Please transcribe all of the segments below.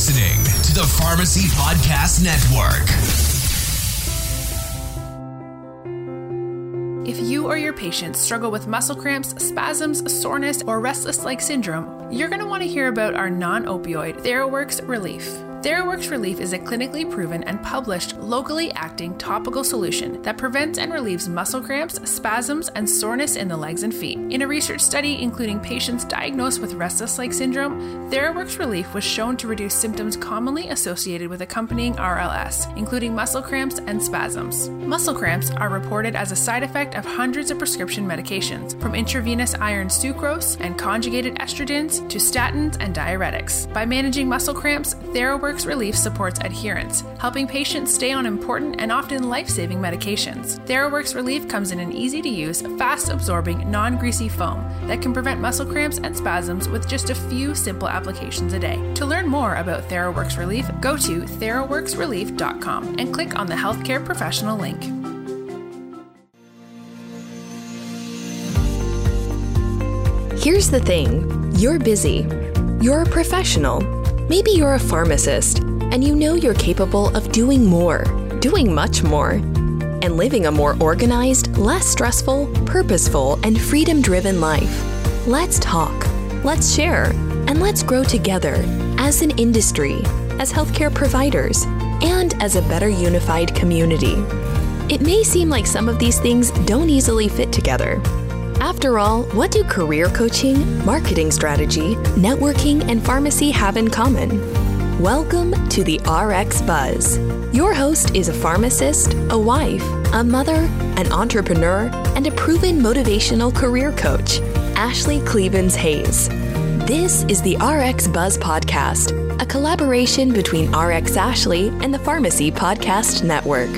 listening to the Pharmacy Podcast Network. If you or your patients struggle with muscle cramps, spasms, soreness, or restless leg syndrome, you're going to want to hear about our non-opioid TheraWorks Relief. TheraWorks Relief is a clinically proven and published locally acting topical solution that prevents and relieves muscle cramps, spasms, and soreness in the legs and feet. In a research study including patients diagnosed with restless leg syndrome, TheraWorks Relief was shown to reduce symptoms commonly associated with accompanying RLS, including muscle cramps and spasms. Muscle cramps are reported as a side effect of hundreds of prescription medications, from intravenous iron sucrose and conjugated estrogens to statins and diuretics. By managing muscle cramps, TheraWorks Relief supports adherence, helping patients stay on important and often life-saving medications. TheraWorks Relief comes in an easy-to-use, fast-absorbing, non-greasy foam that can prevent muscle cramps and spasms with just a few simple applications a day. To learn more about TheraWorks Relief, go to theraworksrelief.com and click on the Healthcare Professional link. Here's the thing. You're busy. You're a professional. Maybe you're a pharmacist, and you know you're capable of doing more, doing much more, and living a more organized, less stressful, purposeful, and freedom-driven life. Let's talk, let's share, and let's grow together as an industry, as healthcare providers, and as a better unified community. It may seem like some of these things don't easily fit together. After all, what do career coaching, marketing strategy, networking, and pharmacy have in common? Welcome to the RX Buzz. Your host is a pharmacist, a wife, a mother, an entrepreneur, and a proven motivational career coach, Ashley Clevens-Hayes. This is the RX Buzz Podcast, a collaboration between RX Ashley and the Pharmacy Podcast Network.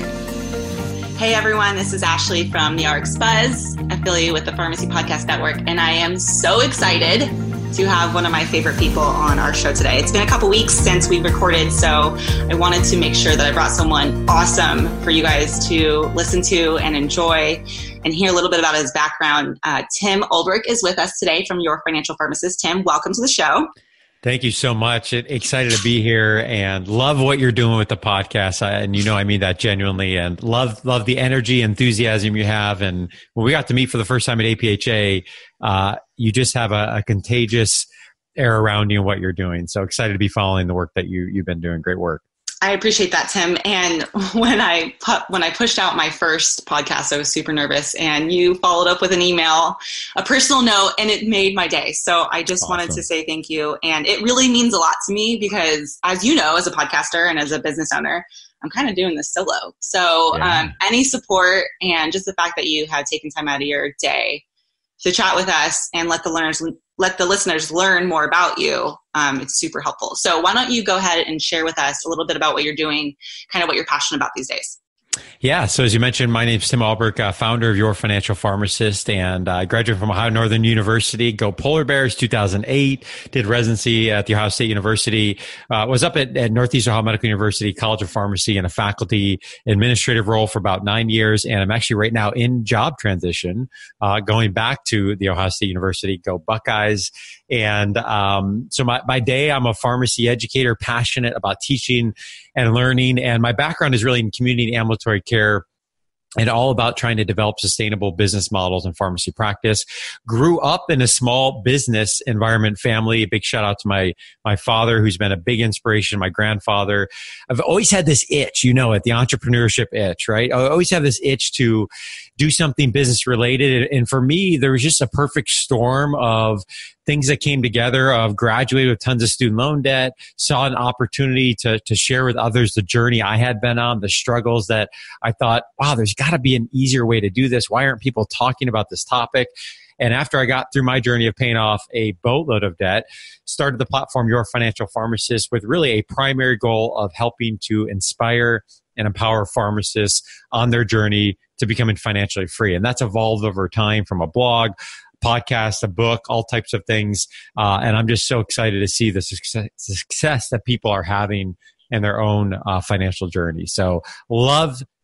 Hey everyone, this is Ashley from the RX Buzz, affiliate with the Pharmacy Podcast Network, and I am so excited to have one of my favorite people on our show today. It's been a couple weeks since we recorded, so I wanted to make sure that I brought someone awesome for you guys to listen to and enjoy and hear a little bit about his background. Tim Ulbrich is with us today from Your Financial Pharmacist. Tim, welcome to the show. Thank you so much. Excited to be here and love what you're doing with the podcast. And you know, I mean that genuinely, and love the energy, enthusiasm you have. And when we got to meet for the first time at APHA, you just have a contagious air around you and what you're doing. So excited to be following the work that you've been doing. Great work. I appreciate that, Tim. And when I pushed out my first podcast, I was super nervous, and you followed up with an email, a personal note, and it made my day. So I just wanted to say thank you. And it really means a lot to me because, as you know, as a podcaster and as a business owner, I'm kind of doing this solo. So any support and just the fact that you had taken time out of your day to chat with us and let the listeners learn more about you, it's super helpful. So why don't you go ahead and share with us a little bit about what you're doing, kind of what you're passionate about these days. Yeah. So as you mentioned, my name is Tim Ulbrich, founder of Your Financial Pharmacist, and I graduated from Ohio Northern University, go Polar Bears, 2008, did residency at the Ohio State University, was up at Northeast Ohio Medical University College of Pharmacy in a faculty administrative role for about 9 years. And I'm actually right now in job transition, going back to the Ohio State University, go Buckeyes. And so by day, I'm a pharmacy educator, passionate about teaching and learning. And my background is really in community ambulatory care and all about trying to develop sustainable business models in pharmacy practice. Grew up in a small business environment family. A big shout out to my father, who's been a big inspiration, my grandfather. I've always had this itch, you know it, the entrepreneurship itch, right? I always have this itch to do something business related. And for me, there was just a perfect storm of things that came together. Of graduated with tons of student loan debt, saw an opportunity to share with others the journey I had been on, the struggles that I thought, wow, there's got to be an easier way to do this. Why aren't people talking about this topic? And after I got through my journey of paying off a boatload of debt, started the platform Your Financial Pharmacist with really a primary goal of helping to inspire and empower pharmacists on their journey to becoming financially free. And that's evolved over time from a blog, podcast, a book, all types of things. And I'm just so excited to see the success that people are having in their own financial journey. So love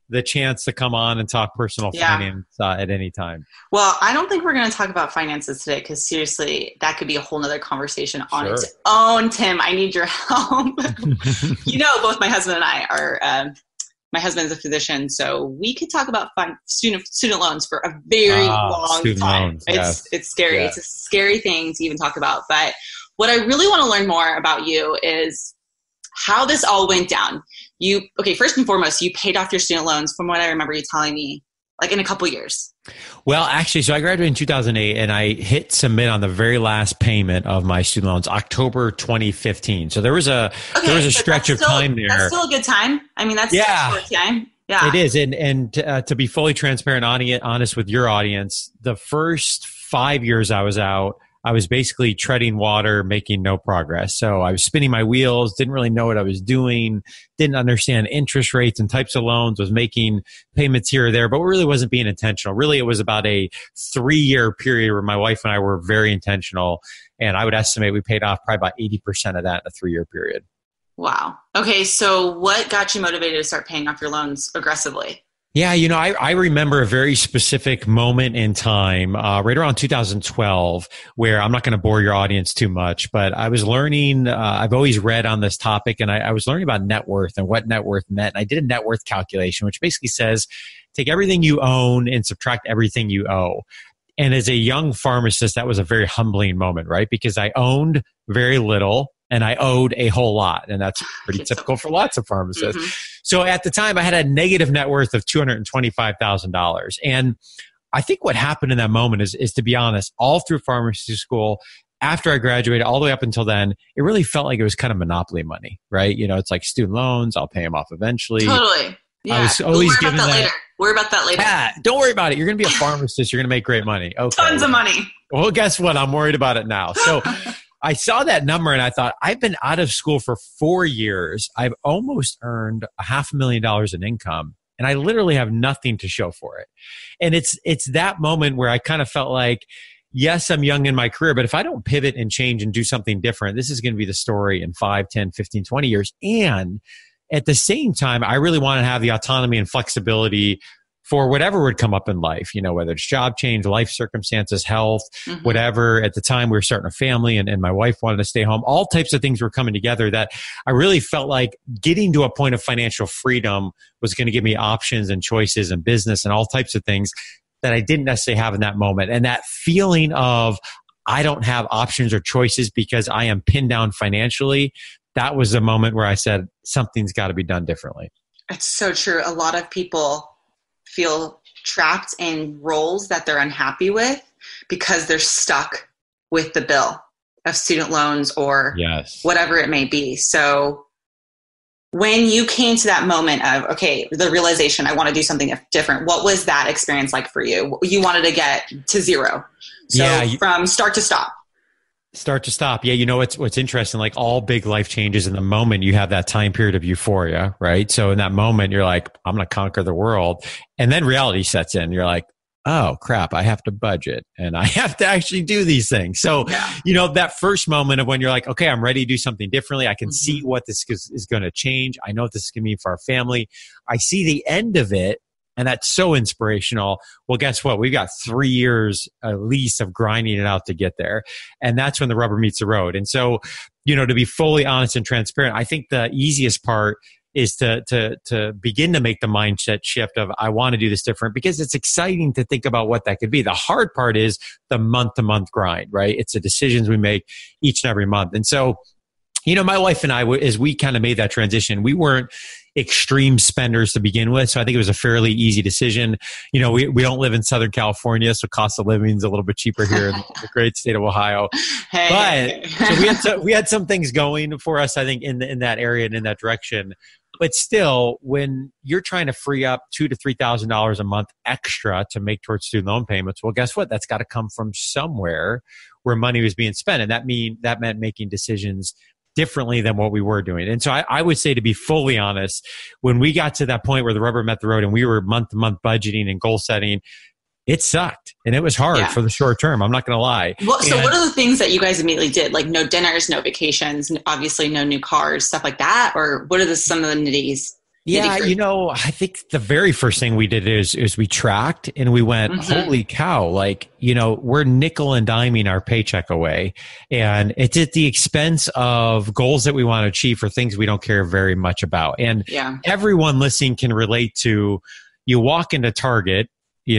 the chance to come on and talk personal finance at any time. Well, I don't think we're going to talk about finances today because seriously, that could be a whole nother conversation on its own. Tim, I need your help. Both my husband and I are, my husband's a physician, so we could talk about student loans for a very long time. It's scary. Yeah. It's a scary thing to even talk about. But what I really want to learn more about you is how this all went down. First and foremost, you paid off your student loans from what I remember you telling me, like in a couple years. Well, actually, so I graduated in 2008 and I hit submit on the very last payment of my student loans, October 2015. So there was a stretch of time there. That's still a good time. I mean, that's a short time. Yeah, it is. And to be fully transparent, honest with your audience, the first 5 years I was out, I was basically treading water, making no progress. So I was spinning my wheels, didn't really know what I was doing, didn't understand interest rates and types of loans, was making payments here or there, but really wasn't being intentional. Really, it was about a 3-year period where my wife and I were very intentional. And I would estimate we paid off probably about 80% of that in a 3-year period. Wow. Okay. So what got you motivated to start paying off your loans aggressively? Yeah, I remember a very specific moment in time, right around 2012, where I'm not going to bore your audience too much, but I was learning, I've always read on this topic, and I was learning about net worth and what net worth meant. And I did a net worth calculation, which basically says, take everything you own and subtract everything you owe. And as a young pharmacist, that was a very humbling moment, right? Because I owned very little and I owed a whole lot. And that's pretty typical for lots of pharmacists. Mm-hmm. So at the time, I had a negative net worth of $225,000. And I think what happened in that moment is, to be honest, all through pharmacy school, after I graduated, all the way up until then, it really felt like it was kind of monopoly money, right? It's like student loans, I'll pay them off eventually. Totally. Yeah. I was always given that. Worry about that later. Yeah, don't worry about it. You're going to be a pharmacist. You're going to make great money. Okay. Tons of money. Well, guess what? I'm worried about it now. So I saw that number and I thought, I've been out of school for 4 years. I've almost earned $500,000 in income, and I literally have nothing to show for it. And it's that moment where I kind of felt like, yes, I'm young in my career, but if I don't pivot and change and do something different, this is going to be the story in 5, 10, 15, 20 years. And at the same time, I really want to have the autonomy and flexibility for whatever would come up in life, whether it's job change, life circumstances, health, whatever. At the time, we were starting a family and my wife wanted to stay home. All types of things were coming together that I really felt like getting to a point of financial freedom was going to give me options and choices and business and all types of things that I didn't necessarily have in that moment. And that feeling of I don't have options or choices because I am pinned down financially, that was the moment where I said, something's got to be done differently. It's so true. A lot of people feel trapped in roles that they're unhappy with because they're stuck with the bill of student loans or whatever it may be. So when you came to that moment of, okay, the realization, I want to do something different, what was that experience like for you? You wanted to get to zero. So from start to stop. Start to stop. Yeah. What's interesting, like all big life changes, in the moment you have that time period of euphoria, right? So in that moment, you're like, I'm going to conquer the world. And then reality sets in. You're like, oh crap, I have to budget and I have to actually do these things. So, that first moment of when you're like, okay, I'm ready to do something differently. I can see what this is going to change. I know what this is going to mean for our family. I see the end of it. And that's so inspirational. Well, guess what? We've got 3 years at least of grinding it out to get there. And that's when the rubber meets the road. And so, to be fully honest and transparent, I think the easiest part is to begin to make the mindset shift of, I want to do this different, because it's exciting to think about what that could be. The hard part is the month-to-month grind, right? It's the decisions we make each and every month. And so, my wife and I, as we kind of made that transition, we weren't extreme spenders to begin with. So I think it was a fairly easy decision. We don't live in Southern California, so cost of living is a little bit cheaper here in the great state of Ohio. But so we had some things going for us, I think, in that area and in that direction. But still, when you're trying to free up $2,000 to $3,000 a month extra to make towards student loan payments, well, guess what? That's got to come from somewhere where money was being spent. And that meant making decisions differently than what we were doing. And so I would say, to be fully honest, when we got to that point where the rubber met the road and we were month to month budgeting and goal setting, it sucked and it was hard for the short term. I'm not going to lie. Well, so what are the things that you guys immediately did? Like no dinners, no vacations, obviously no new cars, stuff like that? Or what are some of the nitties? Yeah, I think the very first thing we did is we tracked and we went, holy cow, like, we're nickel and diming our paycheck away. And it's at the expense of goals that we want to achieve for things we don't care very much about. And everyone listening can relate to, you walk into Target,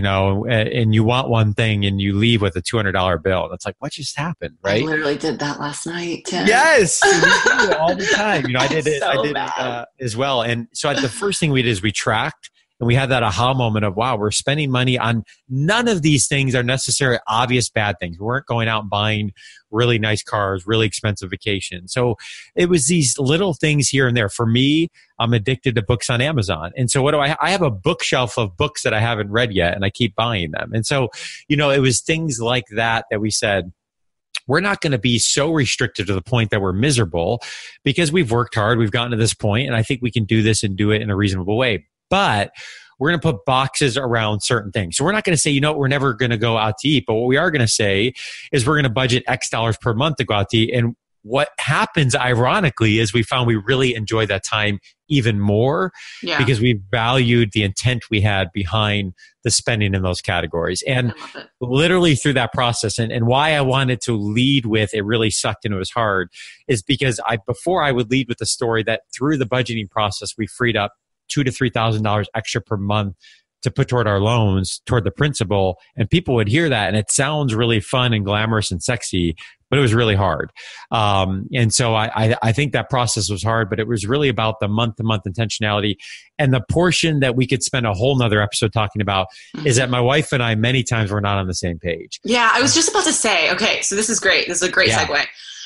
and you want one thing and you leave with a $200 bill. And it's like, what just happened? Right. I literally did that last night, Tim. Yes. We do it all the time. I did it. I did it as well. And so the first thing we did is we tracked and we had that aha moment of, wow, we're spending money on none of these things are necessarily obvious bad things. We weren't going out and buying really nice cars, really expensive vacations. So it was these little things here and there. For me, I'm addicted to books on Amazon. And so what do I have a bookshelf of books that I haven't read yet and I keep buying them. And so, it was things like that we said, we're not going to be so restricted to the point that we're miserable because we've worked hard. We've gotten to this point and I think we can do this and do it in a reasonable way. But we're going to put boxes around certain things. So we're not going to say, we're never going to go out to eat. But what we are going to say is we're going to budget X dollars per month to go out to eat. And what happens, ironically, is we found we really enjoy that time even more because we valued the intent we had behind the spending in those categories. And literally through that process, and why I wanted to lead with it really sucked and it was hard is because before I would lead with the story that through the budgeting process, we freed up $2,000 to $3,000 extra per month to put toward our loans, toward the principal. And people would hear that and it sounds really fun and glamorous and sexy, but it was really hard. And so I think that process was hard, but it was really about the month-to-month intentionality. And the portion that we could spend a whole nother episode talking about is that my wife and I, many times, were not on the same page. Yeah, I was just about to say, okay, so this is great. This is a great segue.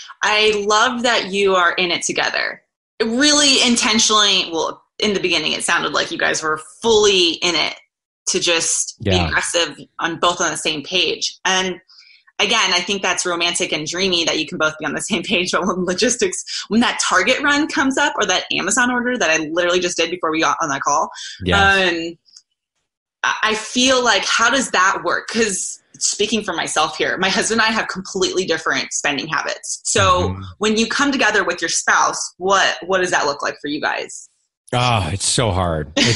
I love that you are in it together. Really intentionally, in the beginning, it sounded like you guys were fully in it to just be aggressive on both on the same page. And again, I think that's romantic and dreamy that you can both be on the same page. But when logistics, when that Target run comes up or that Amazon order that I literally just did before we got on that call, I feel like, how does that work? Because speaking for myself here, my husband and I have completely different spending habits. So when you come together with your spouse, what does that look like for you guys? Oh, it's so hard. It's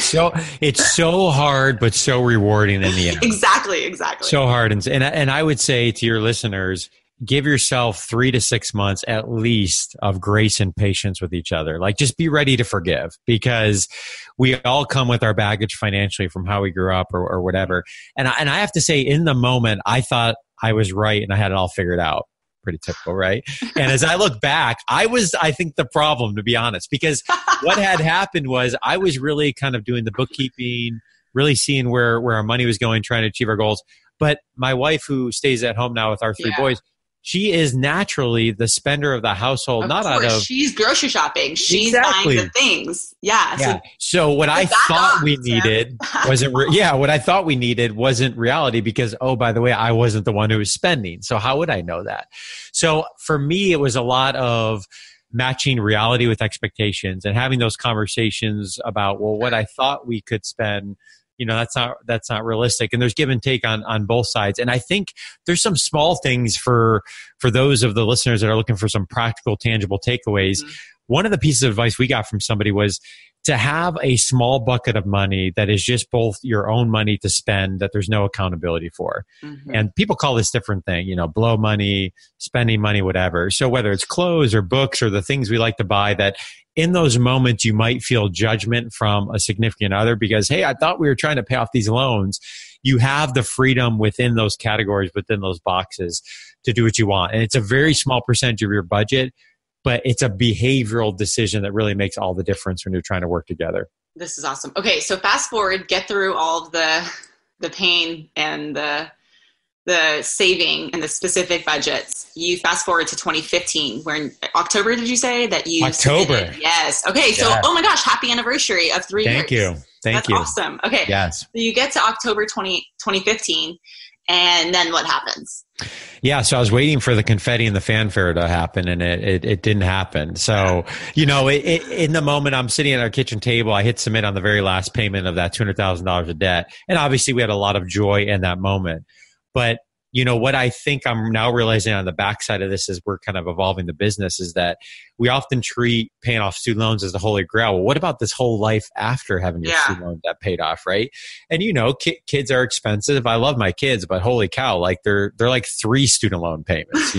so hard, but so rewarding in the end. Exactly. So hard. And I would say to your listeners, give yourself 3 to 6 months at least of grace and patience with each other. Like, just be ready to forgive because we all come with our baggage financially from how we grew up or whatever. And I have to say, in the moment, I thought I was right and I had it all figured out. Pretty typical, right? And as I look back, I think the problem, to be honest, because what had happened was I was really kind of doing the bookkeeping, really seeing where our money was going, trying to achieve our goals. But my wife, who stays at home now with our 3 boys, she is naturally the spender of the household, she's grocery shopping. She's buying the things. Yeah. So what I thought we needed what I thought we needed wasn't reality because, oh, by the way, I wasn't the one who was spending. So how would I know that? So for me, it was a lot of matching reality with expectations and having those conversations about, well, what I thought we could spend, that's not realistic. And there's give and take on both sides. And I think there's some small things for those of the listeners that are looking for some practical, tangible takeaways. One of the pieces of advice we got from somebody was to have a small bucket of money that is just both your own money to spend that there's no accountability for. And people call this different thing, blow money, spending money, whatever. So whether it's clothes or books or the things we like to buy, that in those moments you might feel judgment from a significant other because, hey, I thought we were trying to pay off these loans. You have the freedom within those categories, within those boxes to do what you want. And it's a very small percentage of your budget, but it's a behavioral decision that really makes all the difference when you're trying to work together. This is awesome. Okay, so fast forward, get through all of the pain and the saving and the specific budgets. You fast forward to 2015, where in October, did you say that you October? Submitted? Yes. Okay. So, oh my gosh, happy anniversary of 3 years. Thank you. That's awesome. Okay. Yes. So you get to October 2015, and then what happens? Yeah. So I was waiting for the confetti and the fanfare to happen, and it didn't happen. So, in the moment I'm sitting at our kitchen table, I hit submit on the very last payment of that $200,000 of debt. And obviously we had a lot of joy in that moment. But what I think I'm now realizing on the backside of this as we're kind of evolving the business is that we often treat paying off student loans as the holy grail. Well, what about this whole life after having your student loan debt paid off, right? And kids are expensive. I love my kids, but holy cow, like they're like 3 student loan payments,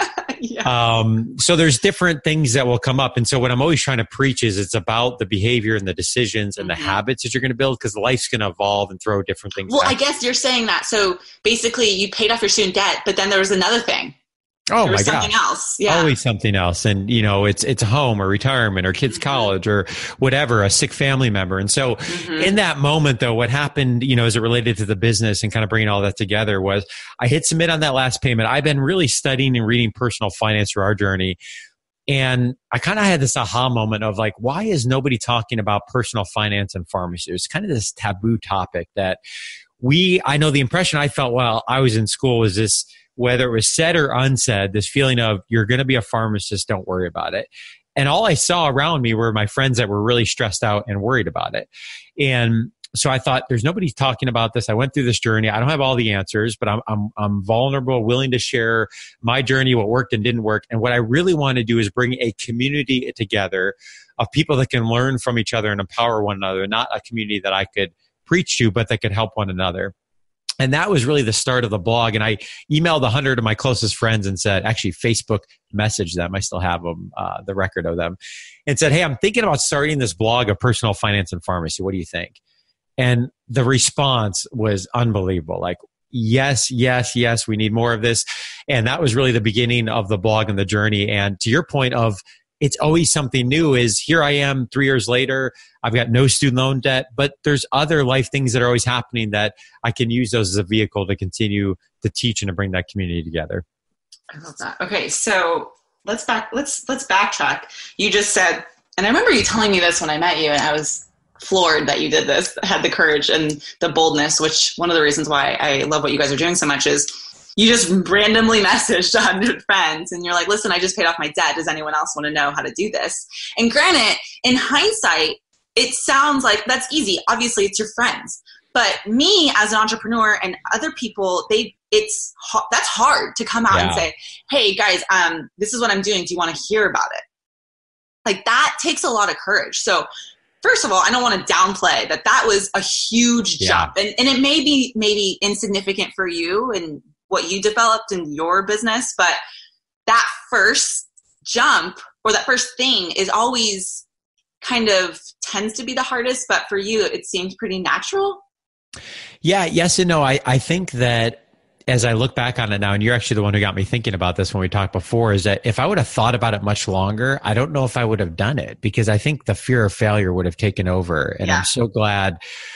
So there's different things that will come up. And so what I'm always trying to preach is it's about the behavior and the decisions and the habits that you're going to build, because life's going to evolve and throw different things. Well, I guess you're saying that. So basically you paid off your student debt, but then there was another thing. Oh my God. Something else. Yeah. Always something else. And, it's a home or retirement or kids' college or whatever, a sick family member. And so in that moment, though, what happened, as it related to the business and kind of bringing all that together was I hit submit on that last payment. I've been really studying and reading personal finance through our journey. And I kind of had this aha moment of like, why is nobody talking about personal finance and pharmacy? It's kind of this taboo topic that I know the impression I felt while I was in school was this, whether it was said or unsaid, this feeling of you're going to be a pharmacist, don't worry about it. And all I saw around me were my friends that were really stressed out and worried about it. And so I thought, there's nobody talking about this. I went through this journey. I don't have all the answers, but I'm vulnerable, willing to share my journey, what worked and didn't work. And what I really want to do is bring a community together of people that can learn from each other and empower one another, not a community that I could preach to, but that could help one another. And that was really the start of the blog. And I emailed 100 of my closest friends and said, actually Facebook messaged them. I still have them, the record of them, and said, hey, I'm thinking about starting this blog of personal finance and pharmacy. What do you think? And the response was unbelievable. Like, yes, yes, yes, we need more of this. And that was really the beginning of the blog and the journey. And to your point of, it's always something new, is here I am 3 years later, I've got no student loan debt, but there's other life things that are always happening that I can use those as a vehicle to continue to teach and to bring that community together. I love that. Okay. So let's backtrack. You just said, and I remember you telling me this when I met you, and I was floored that you did this, had the courage and the boldness, which one of the reasons why I love what you guys are doing so much is you just randomly messaged 100 friends and you're like, listen, I just paid off my debt. Does anyone else want to know how to do this? And granted, in hindsight, it sounds like that's easy. Obviously, it's your friends. But me as an entrepreneur and other people, that's hard to come out and say, hey, guys, this is what I'm doing. Do you want to hear about it? Like, that takes a lot of courage. So first of all, I don't want to downplay that was a huge jump. And it may be maybe insignificant for you and what you developed in your business, but that first jump or that first thing is always kind of tends to be the hardest, but for you, it seems pretty natural. Yeah, yes and no. I think that as I look back on it now, and you're actually the one who got me thinking about this when we talked before, is that if I would have thought about it much longer, I don't know if I would have done it, because I think the fear of failure would have taken over. And I'm so glad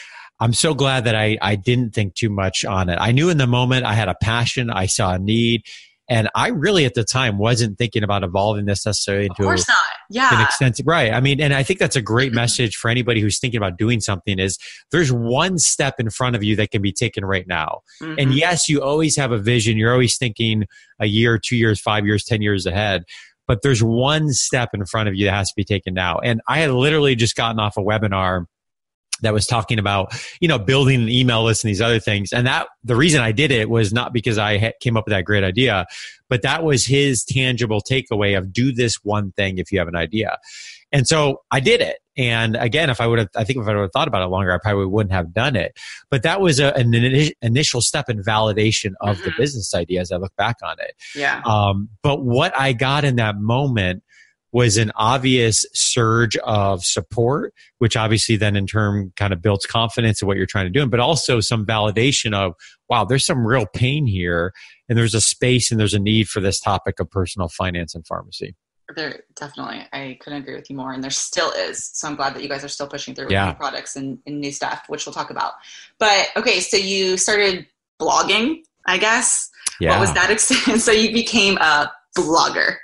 that I didn't think too much on it. I knew in the moment I had a passion, I saw a need, and I really at the time wasn't thinking about evolving this necessarily into an extensive, right. I mean, and I think that's a great message for anybody who's thinking about doing something is there's one step in front of you that can be taken right now. Mm-hmm. And yes, you always have a vision. You're always thinking a year, 2 years, 5 years, 10 years ahead. But there's one step in front of you that has to be taken now. And I had literally just gotten off a webinar that was talking about, building an email list and these other things. And that the reason I did it was not because I came up with that great idea, but that was his tangible takeaway of do this one thing if you have an idea. And so I did it. And again, if I would have thought about it longer, I probably wouldn't have done it. But that was an initial step in validation of the business idea as I look back on it. Yeah. But what I got in that moment was an obvious surge of support, which obviously then in turn kind of builds confidence in what you're trying to do, but also some validation of, wow, there's some real pain here, and there's a space and there's a need for this topic of personal finance and pharmacy. There definitely, I couldn't agree with you more, and there still is. So I'm glad that you guys are still pushing through with new products and new stuff, which we'll talk about. But okay, so you started blogging, I guess. Yeah. What was that experience? So you became a blogger.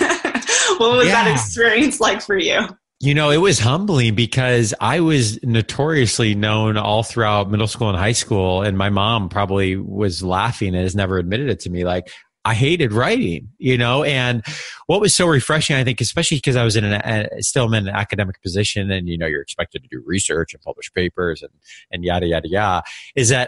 What was that experience like for you? It was humbling because I was notoriously known all throughout middle school and high school. And my mom probably was laughing and has never admitted it to me. Like, I hated writing, and what was so refreshing, I think, especially because I was still in an academic position and, you're expected to do research and publish papers and yada, yada, yada, is that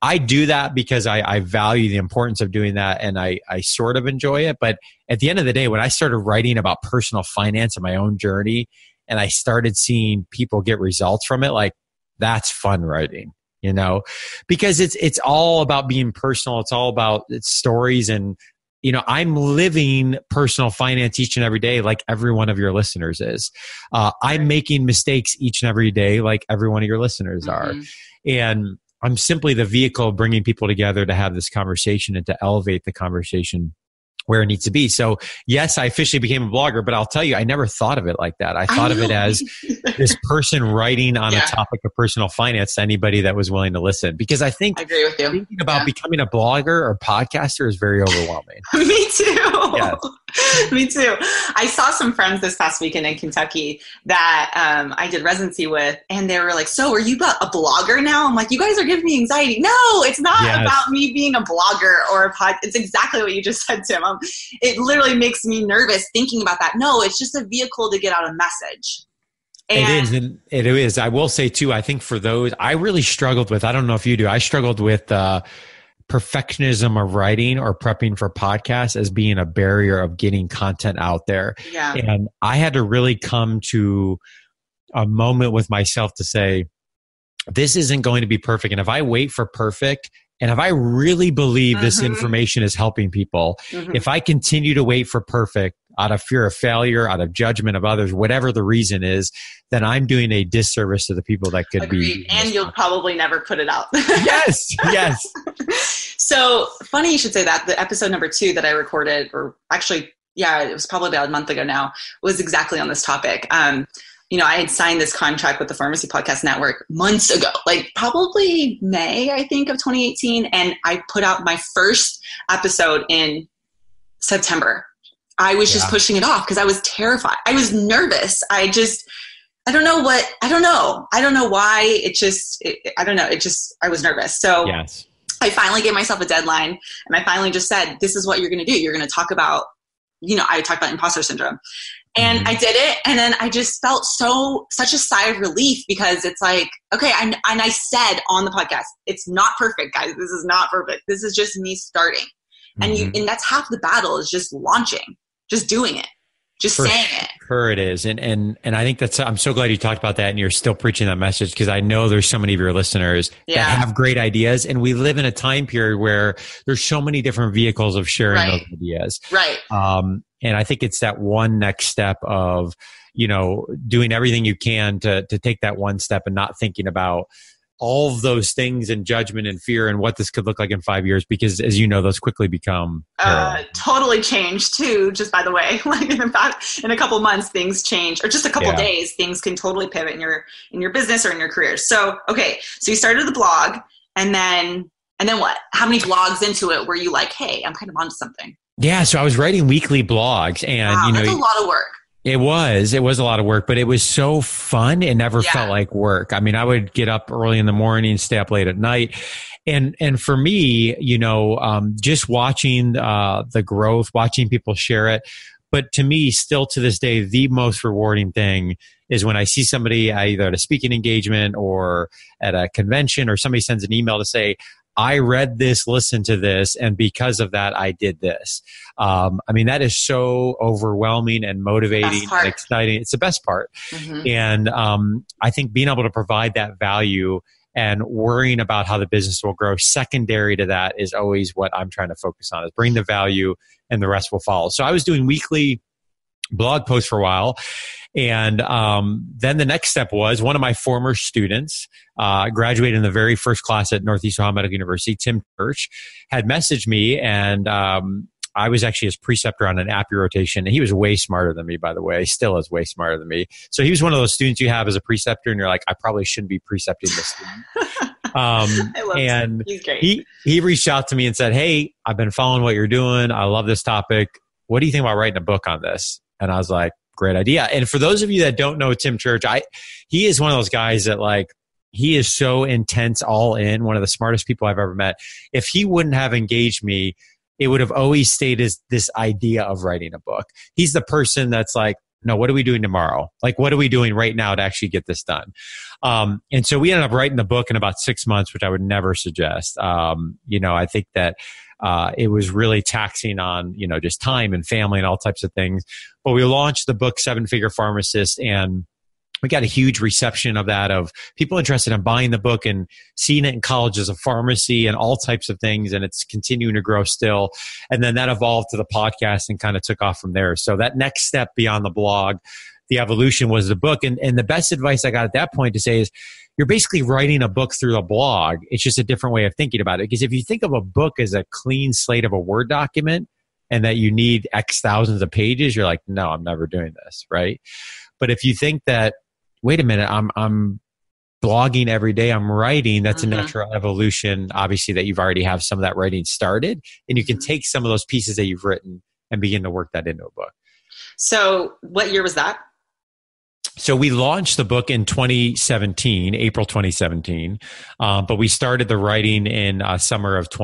I do that because I value the importance of doing that, and I sort of enjoy it. But at the end of the day, when I started writing about personal finance and my own journey, and I started seeing people get results from it, like, that's fun writing, you know, because it's all about being personal. It's all about stories. And, you know, I'm living personal finance each and every day, like every one of your listeners is. I'm making mistakes each and every day, like every one of your listeners are. And I'm simply the vehicle of bringing people together to have this conversation and to elevate the conversation where it needs to be. So yes, I officially became a blogger, but I'll tell you, I never thought of it like that. I thought of it as this person writing on a topic of personal finance to anybody that was willing to listen. Because I think I agree with you. Thinking about becoming a blogger or podcaster is very overwhelming. Me too. Yes. Me too. I saw some friends this past weekend in Kentucky that I did residency with, and they were like, so are you a blogger now? I'm like, you guys are giving me anxiety. No, it's not about me being a blogger or a pod. It's exactly what you just said, Tim. It literally makes me nervous thinking about that. No, it's just a vehicle to get out a message. And it is. I will say too, I think for those, I really struggled with, I don't know if you do, I struggled with perfectionism of writing or prepping for podcasts as being a barrier of getting content out there. Yeah. And I had to really come to a moment with myself to say, this isn't going to be perfect. And if I wait for perfect, and if I really believe this information is helping people, if I continue to wait for perfect out of fear of failure, out of judgment of others, whatever the reason is, then I'm doing a disservice to the people that could be. And you'll probably never put it out. Yes. So funny you should say that. The episode number 2 that I recorded, or actually, it was probably about a month ago now, was exactly on this topic. You know, I had signed this contract with the Pharmacy Podcast Network months ago, like probably May, I think, of 2018. And I put out my first episode in September. I was just pushing it off because I was terrified. I was nervous. I don't know why. I don't know why. I was nervous. So I finally gave myself a deadline, and I finally just said, this is what you're going to do. You're going to talk about, I talked about imposter syndrome. And I did it, and then I just felt such a sigh of relief, because it's like, okay, and I said on the podcast, it's not perfect, guys. This is not perfect. This is just me starting. And that's half the battle, is just launching, just doing it, just saying it. Sure it is. And I think I'm so glad you talked about that, and you're still preaching that message, because I know there's so many of your listeners that have great ideas, and we live in a time period where there's so many different vehicles of sharing those ideas. Right. And I think it's that one next step of, doing everything you can to take that one step and not thinking about all of those things and judgment and fear and what this could look like in 5 years, because as you know, those quickly become totally changed too, just by the way. Like in a couple months things change, or just a couple days, things can totally pivot in your business or in your career. So so you started the blog, and then what? How many blogs into it were you like, hey, I'm kind of onto something? Yeah, so I was writing weekly blogs, and that's a lot of work. It was a lot of work, but it was so fun. It never felt like work. I mean, I would get up early in the morning, stay up late at night. And for me, just watching the growth, watching people share it. But to me, still to this day, the most rewarding thing is when I see somebody either at a speaking engagement or at a convention, or somebody sends an email to say, I read this, listened to this, and because of that, I did this. I mean, that is so overwhelming and motivating and exciting. It's the best part. And I think being able to provide that value and worrying about how the business will grow, secondary to that, is always what I'm trying to focus on, is bring the value and the rest will follow. So I was doing weekly blog posts for a while. And then the next step was, one of my former students, graduated in the very first class at Northeast Ohio Medical University, Tim Church, had messaged me, and I was actually his preceptor on an APPE rotation, and he was way smarter than me, by the way. He still is way smarter than me. So he was one of those students you have as a preceptor, and you're like, I probably shouldn't be precepting this student. I love him. He's great. He reached out to me and said, hey, I've been following what you're doing. I love this topic. What do you think about writing a book on this? And I was like, great idea. And for those of you that don't know Tim Church, he is one of those guys that he is so intense, all in, one of the smartest people I've ever met. If he wouldn't have engaged me, it would have always stayed as this idea of writing a book. He's the person that's like, No, what are we doing tomorrow? Like, what are we doing right now to actually get this done? And so we ended up writing the book in about 6 months, which I would never suggest. I think that it was really taxing on, just time and family and all types of things. But we launched the book, Seven Figure Pharmacist, and we got a huge reception of that, of people interested in buying the book and seeing it in colleges of pharmacy and all types of things. And it's continuing to grow still. And then that evolved to the podcast and kind of took off from there. So that next step beyond the blog, the evolution, was the book. And the best advice I got at that point to say is, you're basically writing a book through the blog. It's just a different way of thinking about it. Because if you think of a book as a clean slate of a Word document and that you need X thousands of pages, you're like, no, I'm never doing this, right? But if you think that, wait a minute, I'm blogging every day, I'm writing, that's a natural evolution, obviously, that you've already have some of that writing started. And you can take some of those pieces that you've written and begin to work that into a book. So what year was that? So we launched the book in 2017, April 2017, but we started the writing in summer of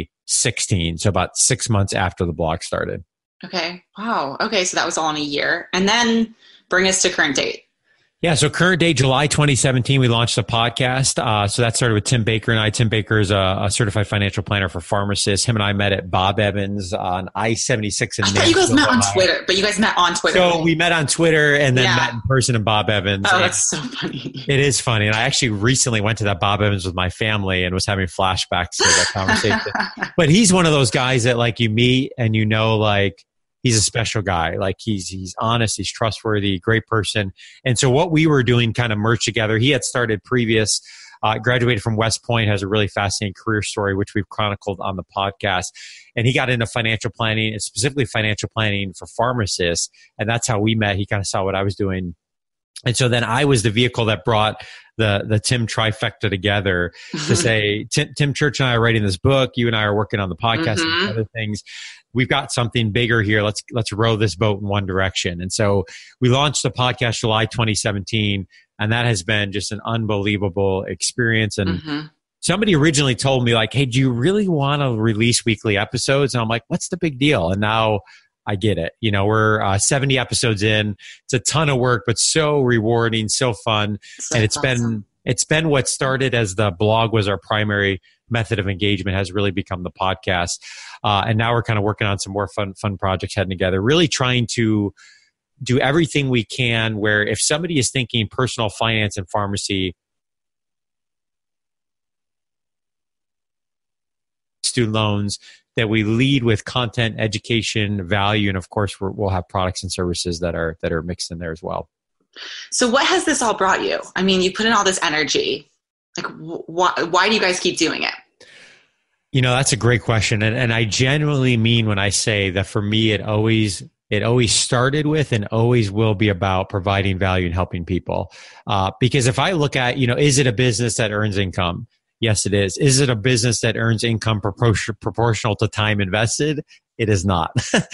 2016, so about 6 months after the blog started. Okay. Wow. Okay. So that was all in a year. And then bring us to current date. Yeah. So current date, July 2017, we launched the podcast. So that started with Tim Baker and I. Tim Baker is a certified financial planner for pharmacists. Him and I met at Bob Evans on I-76 in I thought you guys met on Twitter, but you guys met on Twitter. So we met on Twitter and then met in person in Bob Evans. Oh, that's so funny. It is funny. And I actually recently went to that Bob Evans with my family and was having flashbacks to that conversation. But he's one of those guys that like you meet and he's a special guy. Like he's honest, he's trustworthy, great person. And so what we were doing kind of merged together. He had started graduated from West Point, has a really fascinating career story, which we've chronicled on the podcast. And he got into financial planning, and specifically financial planning for pharmacists. And that's how we met. He kind of saw what I was doing. And so then I was the vehicle that brought the Tim trifecta together to say, Tim Church and I are writing this book. You and I are working on the podcast and other things. We've got something bigger here. Let's row this boat in one direction. And so we launched the podcast July 2017, and that has been just an unbelievable experience. And somebody originally told me like, hey, do you really want to release weekly episodes? And I'm like, what's the big deal? And now I get it. We're 70 episodes in. It's a ton of work, but so rewarding, so fun. And it's been what started as the blog was our primary method of engagement, has really become the podcast. And now we're kind of working on some more fun projects heading together, really trying to do everything we can where if somebody is thinking personal finance and pharmacy, student loans, that we lead with content, education, value, and of course we'll have products and services that are mixed in there as well. So what has this all brought you? I mean, you put in all this energy. Like, why do you guys keep doing it? That's a great question. And I genuinely mean when I say that for me, it always started with and always will be about providing value and helping people. Because if I look at, is it a business that earns income? Yes, it is. Is it a business that earns income proportional to time invested? It is not.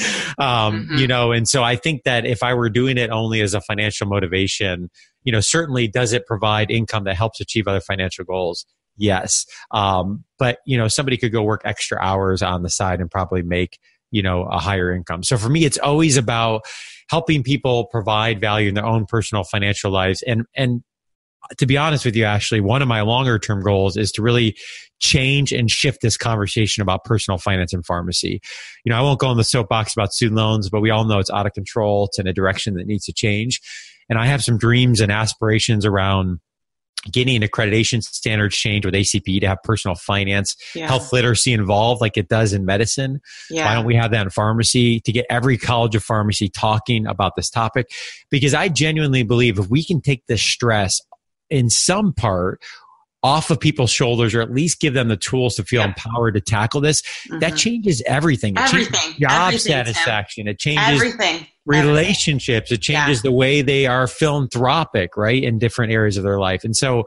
And so I think that if I were doing it only as a financial motivation, certainly does it provide income that helps achieve other financial goals? Yes. But somebody could go work extra hours on the side and probably make, a higher income. So for me, it's always about helping people provide value in their own personal financial lives. And to be honest with you, Ashley, one of my longer term goals is to really change and shift this conversation about personal finance and pharmacy. I won't go on the soapbox about student loans, but we all know it's out of control. It's in a direction that needs to change. And I have some dreams and aspirations around getting accreditation standards changed with ACP to have personal finance, health literacy involved like it does in medicine. Yeah. Why don't we have that in pharmacy to get every college of pharmacy talking about this topic? Because I genuinely believe if we can take the stress in some part off of people's shoulders, or at least give them the tools to feel empowered to tackle this, that changes everything. It changes job satisfaction. It changes relationships. It changes the way they are philanthropic, right, in different areas of their life. And so,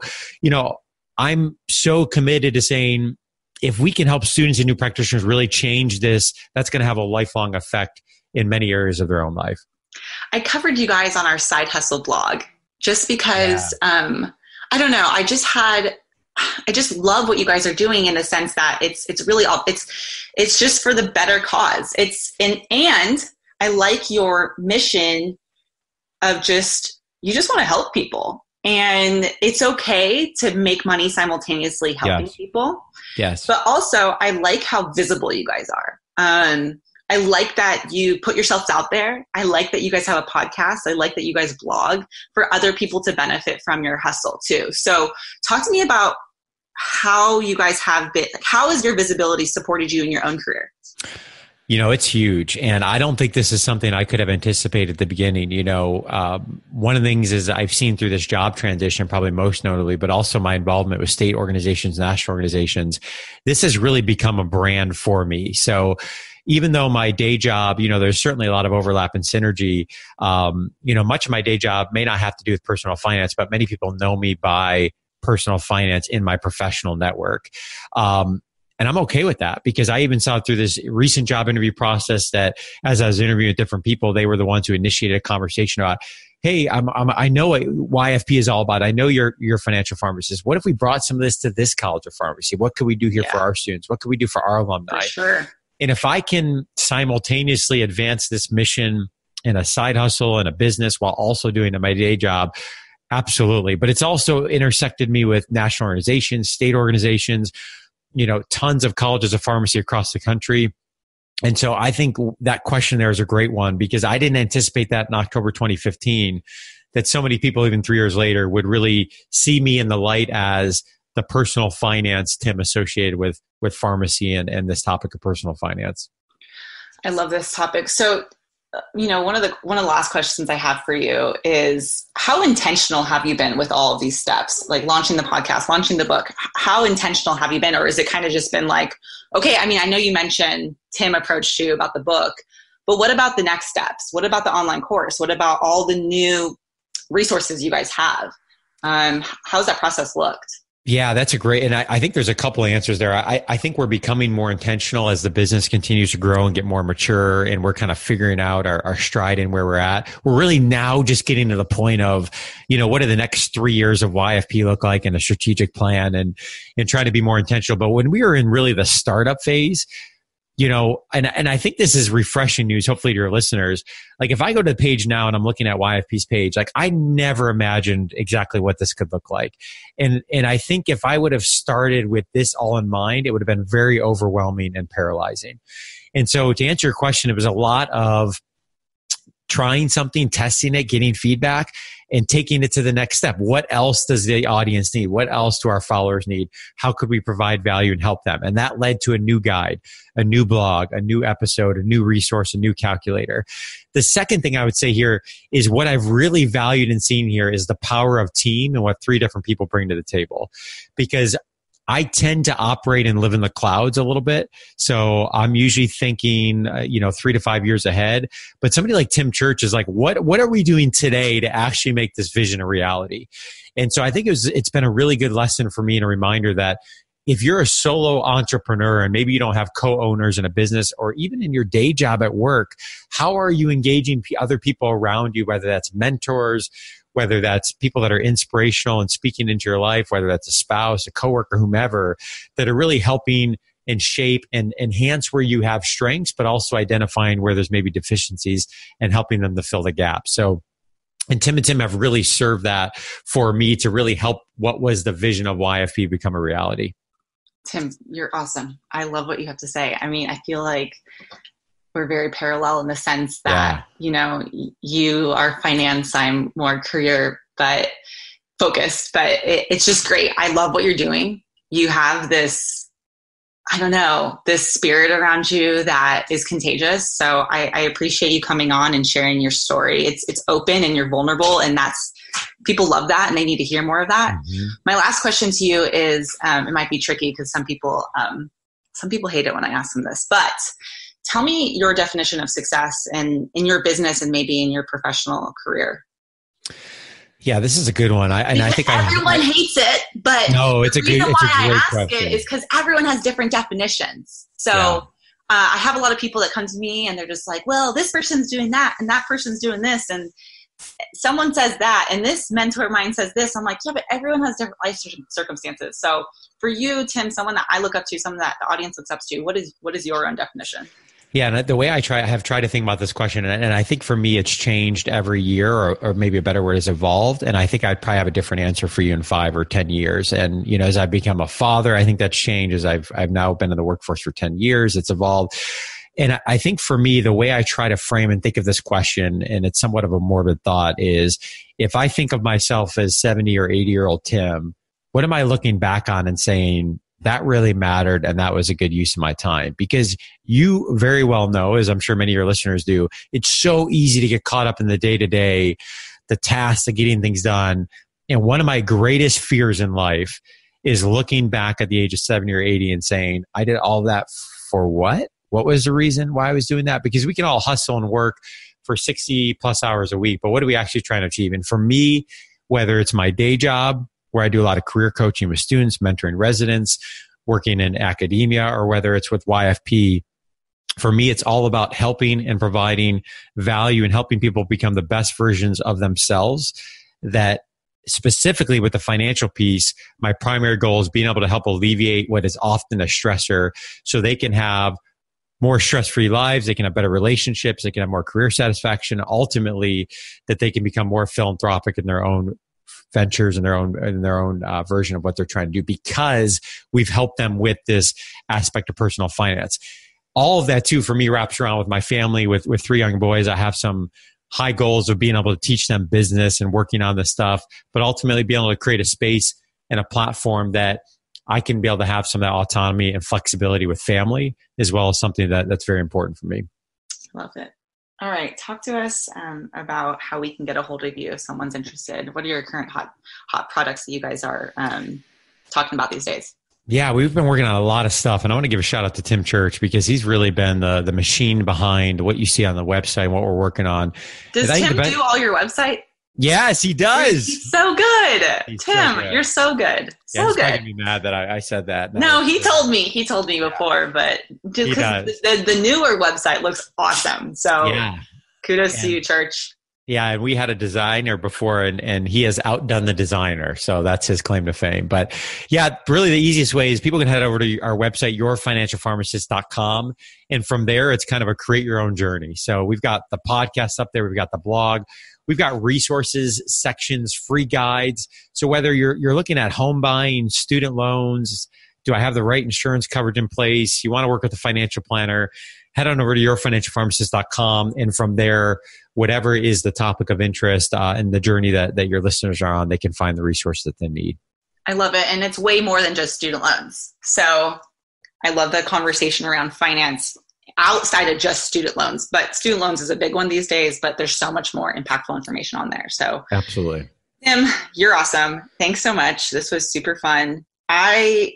I'm so committed to saying, if we can help students and new practitioners really change this, that's going to have a lifelong effect in many areas of their own life. I covered you guys on our Side Hustle blog just because, I don't know, I just love what you guys are doing in the sense that it's really all, it's just for the better cause. And I like your mission of you just want to help people. And it's okay to make money simultaneously helping people. Yes. But also, I like how visible you guys are. I like that you put yourselves out there. I like that you guys have a podcast. I like that you guys blog for other people to benefit from your hustle too. So talk to me about how you guys have been, how has your visibility supported you in your own career? It's huge. And I don't think this is something I could have anticipated at the beginning. One of the things is I've seen through this job transition, probably most notably, but also my involvement with state organizations, national organizations, this has really become a brand for me. So even though my day job, there's certainly a lot of overlap and synergy, much of my day job may not have to do with personal finance, but many people know me by personal finance in my professional network. And I'm okay with that because I even saw through this recent job interview process that as I was interviewing with different people, they were the ones who initiated a conversation about, hey, I know what YFP is all about. I know you're financial pharmacist. What if we brought some of this to this college of pharmacy? What could we do here for our students? What could we do for our alumni? For sure. And if I can simultaneously advance this mission in a side hustle and a business while also doing my day job, absolutely. But it's also intersected me with national organizations, state organizations, tons of colleges of pharmacy across the country. And so I think that question there is a great one because I didn't anticipate that in October 2015, that so many people even 3 years later would really see me in the light as the personal finance Tim associated with pharmacy and this topic of personal finance. I love this topic. So, one of the last questions I have for you is how intentional have you been with all of these steps? Like launching the podcast, launching the book, how intentional have you been? Or is it kind of just been like, okay, I know you mentioned Tim approached you about the book, but what about the next steps? What about the online course? What about all the new resources you guys have? How's that process looked? Yeah, that's a great, and I think there's a couple of answers there. I think we're becoming more intentional as the business continues to grow and get more mature, and we're kind of figuring out our stride and where we're at. We're really now just getting to the point of, what do the next 3 years of YFP look like and a strategic plan and trying to be more intentional. But when we were in really the startup phase, and I think this is refreshing news, hopefully to your listeners. Like if I go to the page now and I'm looking at YFP's page, like I never imagined exactly what this could look like. And I think if I would have started with this all in mind, it would have been very overwhelming and paralyzing. And so to answer your question, it was a lot of trying something, testing it, getting feedback, and taking it to the next step. What else does the audience need? What else do our followers need? How could we provide value and help them? And that led to a new guide, a new blog, a new episode, a new resource, a new calculator. The second thing I would say here is what I've really valued and seen here is the power of team and what 3 different people bring to the table. Because I tend to operate and live in the clouds a little bit. So I'm usually thinking, 3 to 5 years ahead. But somebody like Tim Church is like, what are we doing today to actually make this vision a reality? And so I think it's been a really good lesson for me and a reminder that if you're a solo entrepreneur and maybe you don't have co-owners in a business or even in your day job at work, how are you engaging other people around you, whether that's mentors, whether that's people that are inspirational and speaking into your life, whether that's a spouse, a coworker, whomever, that are really helping and shape and enhance where you have strengths, but also identifying where there's maybe deficiencies and helping them to fill the gap. So, and Tim have really served that for me to really help what was the vision of YFP become a reality. Tim, you're awesome. I love what you have to say. I feel like we're very parallel in the sense that, you are finance, I'm more career, but focused, but it's just great. I love what you're doing. You have this, this spirit around you that is contagious. So I appreciate you coming on and sharing your story. It's open and you're vulnerable, and people love that and they need to hear more of that. Mm-hmm. My last question to you is, it might be tricky because some people hate it when I ask them this, but tell me your definition of success in your business and maybe in your professional career. Yeah, this is a good one. I think everyone hates it, but no, it's a great question. I ask it is because everyone has different definitions. So I have a lot of people that come to me and they're just like, well, this person's doing that and that person's doing this. And someone says that, and this mentor of mine says this. I'm like, yeah, but everyone has different life circumstances. So for you, Tim, someone that I look up to, someone that the audience looks up to, what is your own definition? Yeah, and the way I have tried to think about this question, and I think for me, it's changed every year, or maybe a better word is evolved. And I think I'd probably have a different answer for you in 5 or 10 years. And, you know, as I've become a father, I think that's changed. As I've now been in the workforce for 10 years, it's evolved. And I think for me, the way I try to frame and think of this question, and it's somewhat of a morbid thought, is if I think of myself as 70 or 80-year-old Tim, what am I looking back on and saying, that really mattered and that was a good use of my time? Because you very well know, as I'm sure many of your listeners do, it's so easy to get caught up in the day-to-day, the tasks of getting things done. And one of my greatest fears in life is looking back at the age of 70 or 80 and saying, I did all that for what? What was the reason why I was doing that? Because we can all hustle and work for 60 plus hours a week, but what are we actually trying to achieve? And for me, whether it's my day job, where I do a lot of career coaching with students, mentoring residents, working in academia, or whether it's with YFP, for me, it's all about helping and providing value and helping people become the best versions of themselves. That specifically with the financial piece, my primary goal is being able to help alleviate what is often a stressor so they can have more stress-free lives, they can have better relationships, they can have more career satisfaction, ultimately that they can become more philanthropic in their own ventures and their own version of what they're trying to do, because we've helped them with this aspect of personal finance. All of that too, for me, wraps around with my family, with 3 young boys. I have some high goals of being able to teach them business and working on this stuff, but ultimately being able to create a space and a platform that I can be able to have some of that autonomy and flexibility with family, as well as something that's very important for me. Love it. All right. Talk to us about how we can get a hold of you if someone's interested. What are your current hot products that you guys are talking about these days? Yeah, we've been working on a lot of stuff, and I want to give a shout out to Tim Church because he's really been the machine behind what you see on the website and what we're working on. Does Tim do all your website? Yes, he does. He's so good. Tim, you're so good. So good. He's me mad that I said that. No, he told me. He told me before, but just because the newer website looks awesome. So kudos to you, Church. Yeah, and we had a designer before, and he has outdone the designer. So that's his claim to fame. But yeah, really the easiest way is people can head over to our website, yourfinancialpharmacist.com. And from there, it's kind of a create your own journey. So we've got the podcast up there. We've got the blog. We've got resources, sections, free guides. So whether you're looking at home buying, student loans, do I have the right insurance coverage in place? You want to work with a financial planner, head on over to yourfinancialpharmacist.com. And from there, whatever is the topic of interest and the journey that your listeners are on, they can find the resource that they need. I love it. And it's way more than just student loans. So I love the conversation around finance outside of just student loans, but student loans is a big one these days, but there's so much more impactful information on there. So absolutely. Tim, you're awesome. Thanks so much. This was super fun. I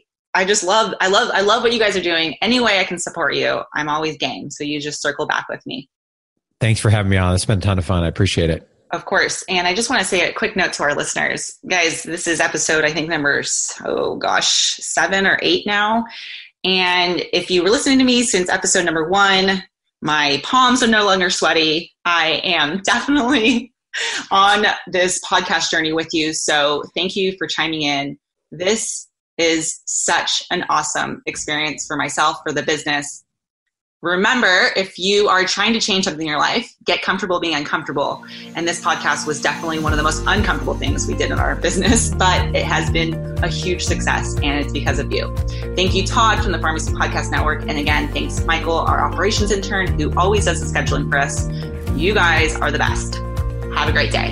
love what you guys are doing. Any way I can support you, I'm always game. So you just circle back with me. Thanks for having me on. It's been a ton of fun. I appreciate it. Of course. And I just want to say a quick note to our listeners. Guys, this is episode, I think, number 7 or 8 now. And if you were listening to me since episode number 1, my palms are no longer sweaty. I am definitely on this podcast journey with you. So thank you for chiming in. This is such an awesome experience for myself, for the business. Remember, if you are trying to change something in your life, get comfortable being uncomfortable. And this podcast was definitely one of the most uncomfortable things we did in our business, but it has been a huge success, and it's because of you. Thank you, Todd from the Pharmacy Podcast Network. And again, thanks, Michael, our operations intern, who always does the scheduling for us. You guys are the best. Have a great day.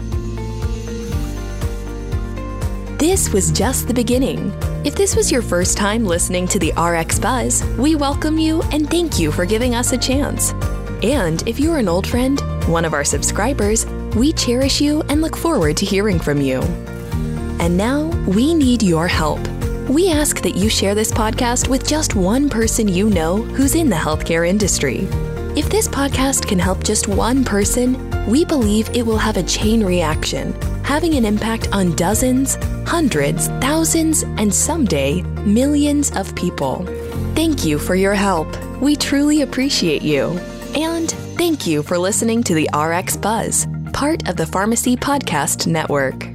This was just the beginning. If this was your first time listening to the RX Buzz, we welcome you and thank you for giving us a chance. And if you're an old friend, one of our subscribers, we cherish you and look forward to hearing from you. And now we need your help. We ask that you share this podcast with just one person you know who's in the healthcare industry. If this podcast can help just one person, we believe it will have a chain reaction, having an impact on dozens, hundreds, thousands, and someday, millions of people. Thank you for your help. We truly appreciate you. And thank you for listening to the RX Buzz, part of the Pharmacy Podcast Network.